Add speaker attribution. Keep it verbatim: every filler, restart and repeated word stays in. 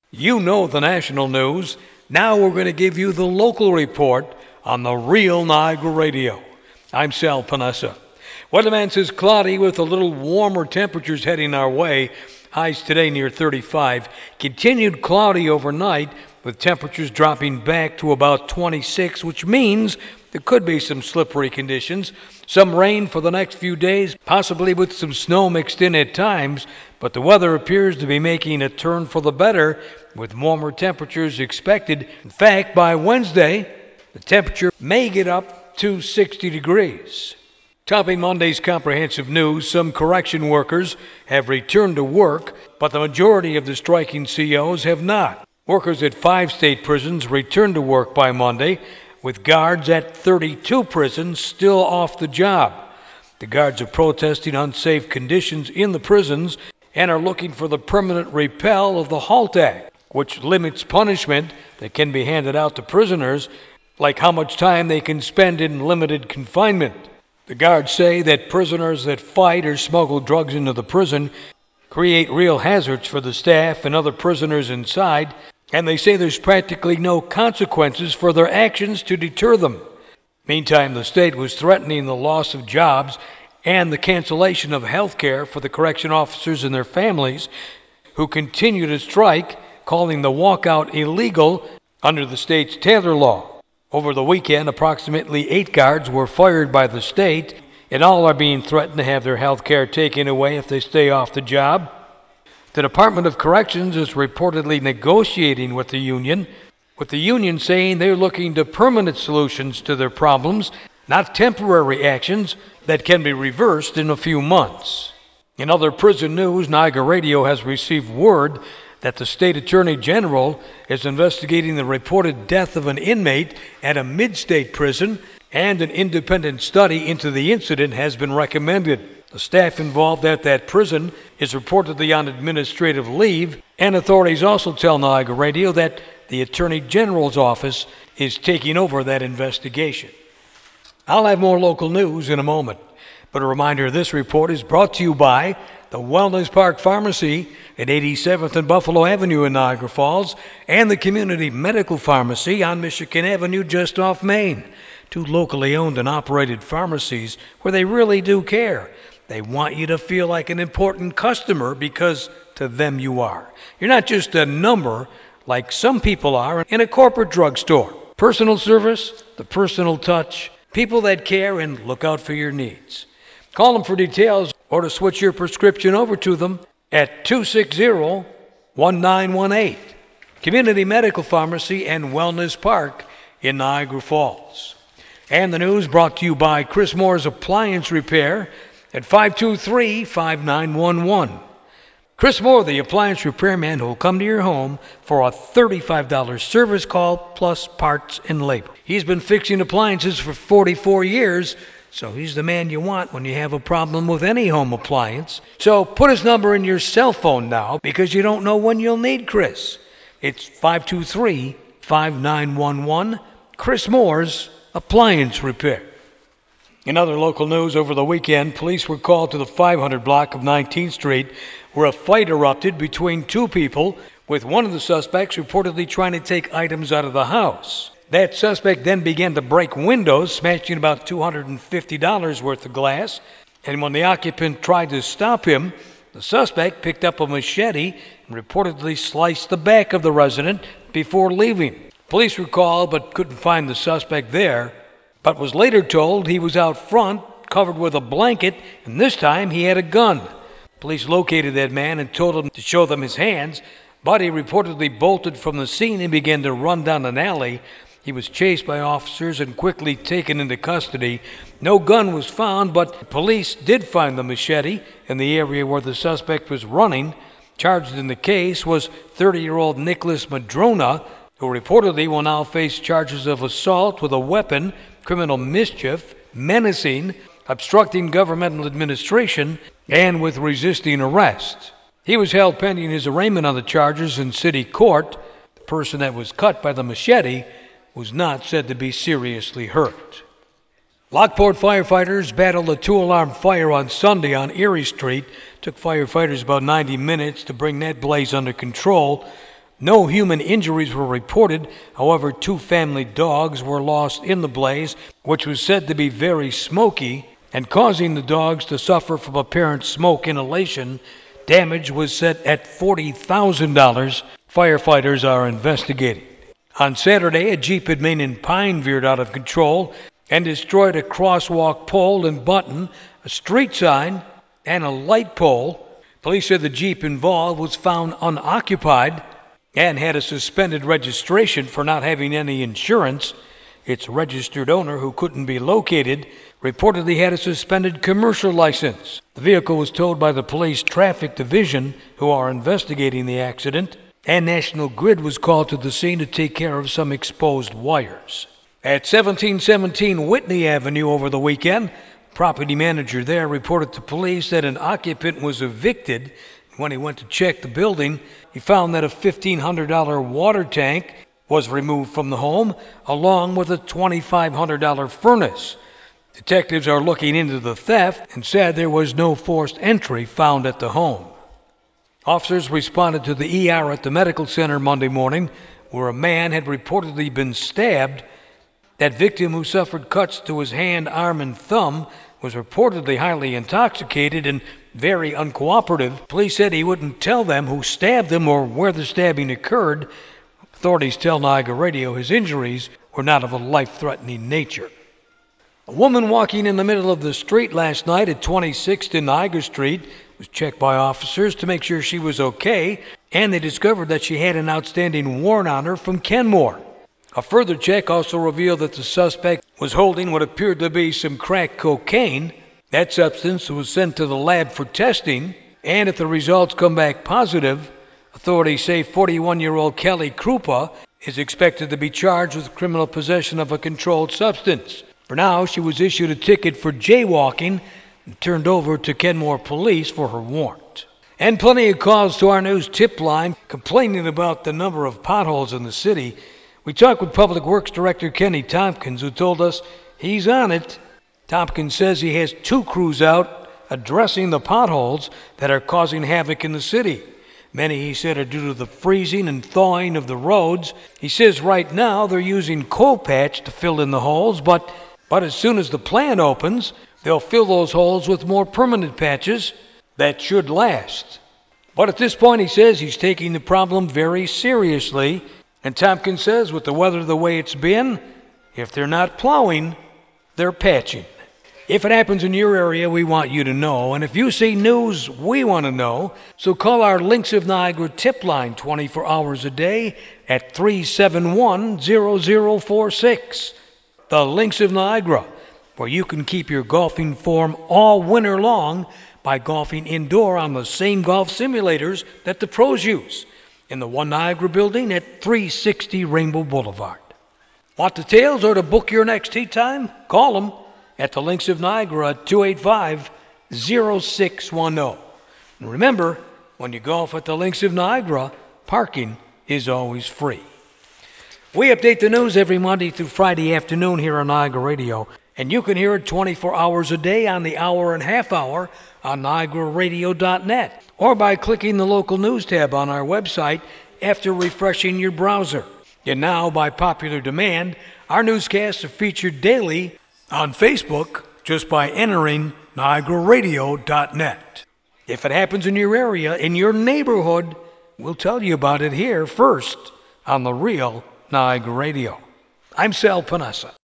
Speaker 1: You know the national news. Now we're going to give you the local report on the Real Niagara Radio. I'm Sal Panessa. Weatherman says cloudy with a little warmer temperatures heading our way. Highs today near thirty-five. Continued cloudy overnight with temperatures dropping back to about twenty-six, which means there could be some slippery conditions. Some rain for the next few days, possibly with some snow mixed in at times, but the weather appears to be making a turn for the better with warmer temperatures expected. In fact, by Wednesday, the temperature may get up to sixty degrees. Topping Monday's comprehensive news, some correction workers have returned to work, but the majority of the striking C Os have not. Workers at five state prisons returned to work by Monday, with guards at thirty-two prisons still off the job. The guards are protesting unsafe conditions in the prisons and are looking for the permanent repeal of the HALT Act, which limits punishment that can be handed out to prisoners, like how much time they can spend in limited confinement. The guards say that prisoners that fight or smuggle drugs into the prison create real hazards for the staff and other prisoners inside, and they say there's practically no consequences for their actions to deter them. Meantime, the state was threatening the loss of jobs and the cancellation of health care for the correction officers and their families who continue to strike, calling the walkout illegal under the state's Taylor Law. Over the weekend, approximately eight guards were fired by the state, and all are being threatened to have their health care taken away if they stay off the job. The Department of Corrections is reportedly negotiating with the union, with the union saying they're looking to permanent solutions to their problems, not temporary actions that can be reversed in a few months. In other prison news, Niagara Radio has received word that the state attorney general is investigating the reported death of an inmate at a mid-state prison, and an independent study into the incident has been recommended. The staff involved at that prison is reportedly on administrative leave, and authorities also tell Niagara Radio that the attorney general's office is taking over that investigation. I'll have more local news in a moment, but a reminder, this report is brought to you by the Wellness Park Pharmacy at eighty-seventh and Buffalo Avenue in Niagara Falls, and the Community Medical Pharmacy on Michigan Avenue just off Main. Two locally owned and operated pharmacies where they really do care. They want you to feel like an important customer because to them you are. You're not just a number like some people are in a corporate drugstore. Personal service, the personal touch, people that care and look out for your needs. Call them for details or to switch your prescription over to them at two six zero, one nine one eight. Community Medical Pharmacy and Wellness Park in Niagara Falls. And the news brought to you by Chris Moore's Appliance Repair at five two three, five nine one one. Chris Moore, the appliance repairman, who will come to your home for a thirty-five dollars service call plus parts and labor. He's been fixing appliances for forty-four years, so he's the man you want when you have a problem with any home appliance. So put his number in your cell phone now, because you don't know when you'll need Chris. It's five two three, five nine one one, Chris Moore's Appliance Repair. In other local news, over the weekend, police were called to the five hundred block of nineteenth Street where a fight erupted between two people, with one of the suspects reportedly trying to take items out of the house. That suspect then began to break windows, smashing about two hundred fifty dollars worth of glass, and when the occupant tried to stop him, the suspect picked up a machete and reportedly sliced the back of the resident before leaving. Police were called but couldn't find the suspect there, but was later told he was out front, covered with a blanket, and this time he had a gun. Police located that man and told him to show them his hands, but he reportedly bolted from the scene and began to run down an alley. He was chased by officers and quickly taken into custody. No gun was found, but police did find the machete in the area where the suspect was running. Charged in the case was thirty-year-old Nicholas Madrona, who reportedly will now face charges of assault with a weapon, criminal mischief, menacing, obstructing governmental administration, and with resisting arrest. He was held pending his arraignment on the charges in city court. The person that was cut by the machete was not said to be seriously hurt. Lockport firefighters battled a two-alarm fire on Sunday on Erie Street. Took firefighters about ninety minutes to bring that blaze under control. No human injuries were reported. However, two family dogs were lost in the blaze, which was said to be very smoky and causing the dogs to suffer from apparent smoke inhalation. Damage was set at forty thousand dollars. Firefighters are investigating. On Saturday, a Jeep had Main and Pine veered out of control and destroyed a crosswalk pole and button, a street sign, and a light pole. Police said the Jeep involved was found unoccupied and had a suspended registration for not having any insurance. Its registered owner, who couldn't be located, reportedly had a suspended commercial license. The vehicle was towed by the police traffic division, who are investigating the accident, and National Grid was called to the scene to take care of some exposed wires. At seventeen seventeen Whitney Avenue over the weekend, property manager there reported to police that an occupant was evicted. When he went to check the building, he found that a fifteen hundred dollars water tank was removed from the home, along with a twenty-five hundred dollars furnace. Detectives are looking into the theft and said there was no forced entry found at the home. Officers responded to the E R at the medical center Monday morning, where a man had reportedly been stabbed. That victim, who suffered cuts to his hand, arm, and thumb, was reportedly highly intoxicated and very uncooperative. Police said he wouldn't tell them who stabbed him or where the stabbing occurred. Authorities tell Niagara Radio his injuries were not of a life-threatening nature. A woman walking in the middle of the street last night at twenty-sixth and Niagara Street was checked by officers to make sure she was okay, and they discovered that she had an outstanding warrant on her from Kenmore. A further check also revealed that the suspect was holding what appeared to be some crack cocaine. That substance was sent to the lab for testing, and if the results come back positive, authorities say forty-one-year-old Kelly Krupa is expected to be charged with criminal possession of a controlled substance. For now, she was issued a ticket for jaywalking and turned over to Kenmore Police for her warrant. And plenty of calls to our news tip line complaining about the number of potholes in the city. We talked with Public Works Director Kenny Tompkins, who told us he's on it. Tompkins says he has two crews out addressing the potholes that are causing havoc in the city. Many, he said, are due to the freezing and thawing of the roads. He says right now they're using coal patch to fill in the holes, but, but as soon as the plant opens, they'll fill those holes with more permanent patches that should last. But at this point, he says he's taking the problem very seriously. And Tompkins says with the weather the way it's been, if they're not plowing, they're patching. If it happens in your area, we want you to know. And if you see news, we want to know. So call our Links of Niagara tip line twenty-four hours a day at three seven one, zero zero four six. The Links of Niagara, where you can keep your golfing form all winter long by golfing indoor on the same golf simulators that the pros use, in the One Niagara building at three sixty Rainbow Boulevard. Want details or to book your next tee time? Call them at the Links of Niagara at two eight five, zero six one zero. And remember, when you golf at the Links of Niagara, parking is always free. We update the news every Monday through Friday afternoon here on Niagara Radio, and you can hear it twenty-four hours a day on the hour and half hour on niagara radio dot net, or by clicking the local news tab on our website after refreshing your browser. And now, by popular demand, our newscasts are featured daily on Facebook just by entering niagara radio dot net. If it happens in your area, in your neighborhood, we'll tell you about it here first on the Real Niagara Radio. I'm Sal Panessa.